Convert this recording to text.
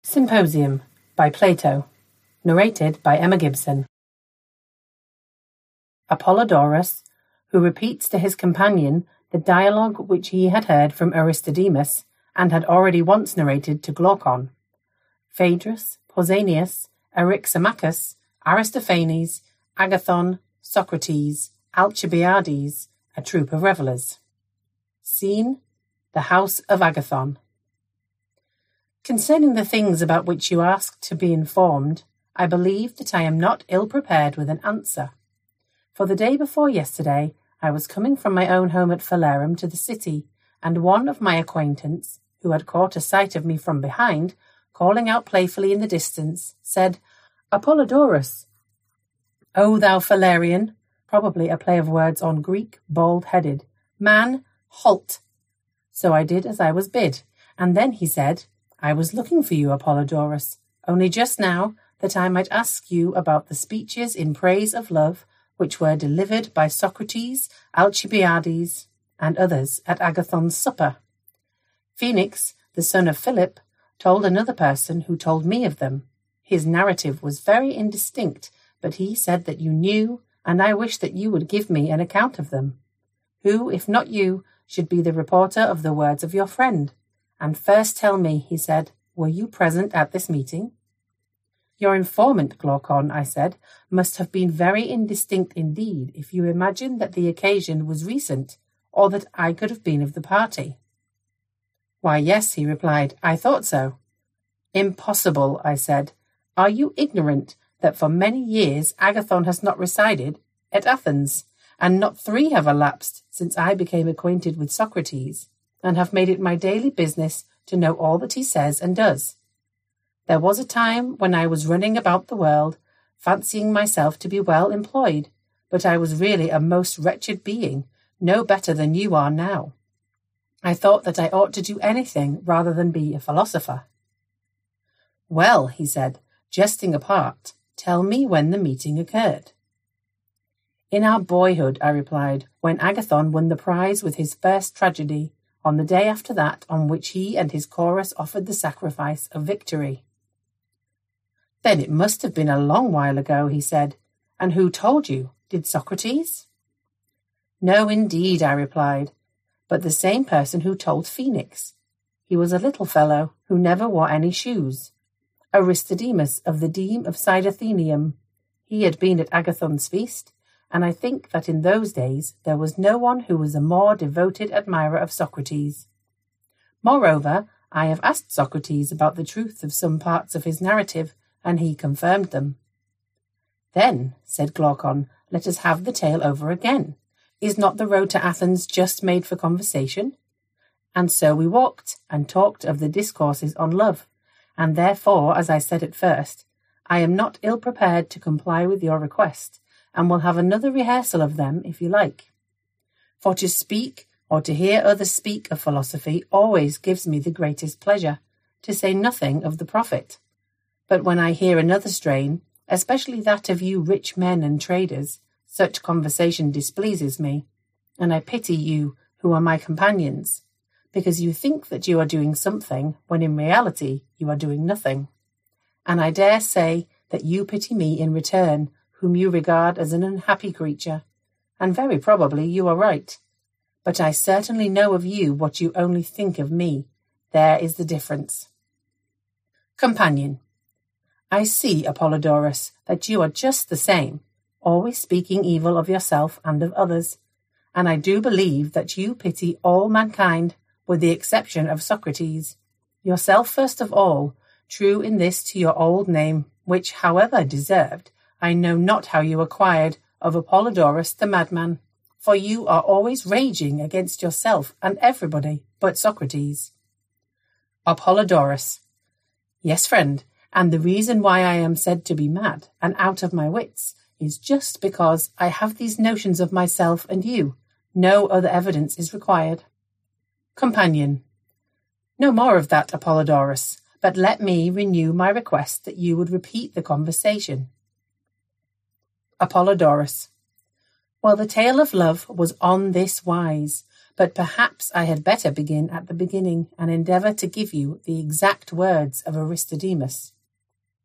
Symposium by Plato, narrated by Emma Gibson. Apollodorus, who repeats to his companion the dialogue which he had heard from Aristodemus and had already once narrated to Glaucon. Phaedrus, Pausanias, Eryximachus, Aristophanes, Agathon, Socrates, Alcibiades, a troop of revellers. Scene: the house of Agathon. Concerning the things about which you ask to be informed, I believe that I am not ill prepared with an answer. For the day before yesterday, I was coming from my own home at Phalerum to the city, and one of my acquaintance, who had caught a sight of me from behind, calling out playfully in the distance, said, "Apollodorus." "O thou Phalerian," probably a play of words on Greek, bald-headed, "man, halt." So I did as I was bid, and then he said, "I was looking for you, Apollodorus, only just now, that I might ask you about the speeches in praise of love which were delivered by Socrates, Alcibiades, and others at Agathon's supper. Phoenix, the son of Philip, told another person who told me of them. His narrative was very indistinct, but he said that you knew, and I wish that you would give me an account of them. Who, if not you, should be the reporter of the words of your friend? And first tell me," he said, "were you present at this meeting?" "Your informant, Glaucon," I said, "must have been very indistinct indeed if you imagine that the occasion was recent, or that I could have been of the party." "Why, yes," he replied, "I thought so." "Impossible," I said. "Are you ignorant that for many years Agathon has not resided at Athens, and not 3 have elapsed since I became acquainted with Socrates, and have made it my daily business to know all that he says and does? There was a time when I was running about the world, fancying myself to be well employed, but I was really a most wretched being, no better than you are now. I thought that I ought to do anything rather than be a philosopher." "Well," he said, jesting apart, "tell me when the meeting occurred." "In our boyhood," I replied, "when Agathon won the prize with his first tragedy, on the day after that on which he and his chorus offered the sacrifice of victory." "Then it must have been a long while ago," he said. "And who told you? Did Socrates?" "No, indeed," I replied, "but the same person who told Phoenix. He was a little fellow who never wore any shoes. Aristodemus of the deme of Cydathenium. He had been at Agathon's feast, and I think that in those days there was no one who was a more devoted admirer of Socrates. Moreover, I have asked Socrates about the truth of some parts of his narrative, and he confirmed them." "Then," said Glaucon, "let us have the tale over again. Is not the road to Athens just made for conversation?" And so we walked and talked of the discourses on love, and therefore, as I said at first, I am not ill prepared to comply with your request, and will have another rehearsal of them if you like. For to speak or to hear others speak of philosophy always gives me the greatest pleasure, to say nothing of the profit. But when I hear another strain, especially that of you rich men and traders, such conversation displeases me, and I pity you who are my companions, because you think that you are doing something when in reality you are doing nothing. And I dare say that you pity me in return, whom you regard as an unhappy creature, and very probably you are right. But I certainly know of you what you only think of me. There is the difference." Companion: "I see, Apollodorus, that you are just the same, always speaking evil of yourself and of others, and I do believe that you pity all mankind, with the exception of Socrates, yourself first of all, true in this to your old name, which, however deserved, I know not how you acquired, of Apollodorus the madman, for you are always raging against yourself and everybody but Socrates." Apollodorus: "Yes, friend, and the reason why I am said to be mad and out of my wits is just because I have these notions of myself and you. No other evidence is required." Companion: "No more of that, Apollodorus, but let me renew my request that you would repeat the conversation." Apollodorus: "Well, the tale of love was on this wise. But perhaps I had better begin at the beginning and endeavour to give you the exact words of Aristodemus.